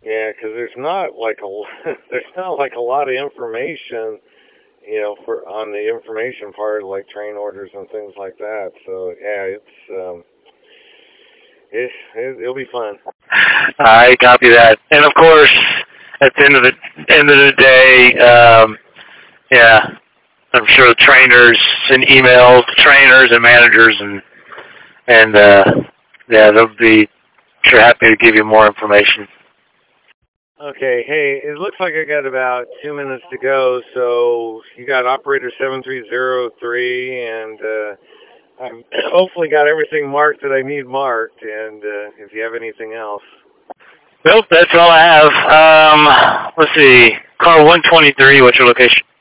Yeah, because there's not like there's not like a lot of information, for on the information part, like train orders and things like that. So yeah, it'll be fun. I copy that. And of course, at the end of the day, yeah, I'm sure the trainers send emails to trainers and managers, and yeah, they'll be sure happy to give you more information. Okay, hey, it looks like I got about 2 minutes to go. So you got operator 7303, and I've hopefully got everything marked that I need marked. And if you have anything else. Nope, that's all I have. Let's see. Car 123, what's your location?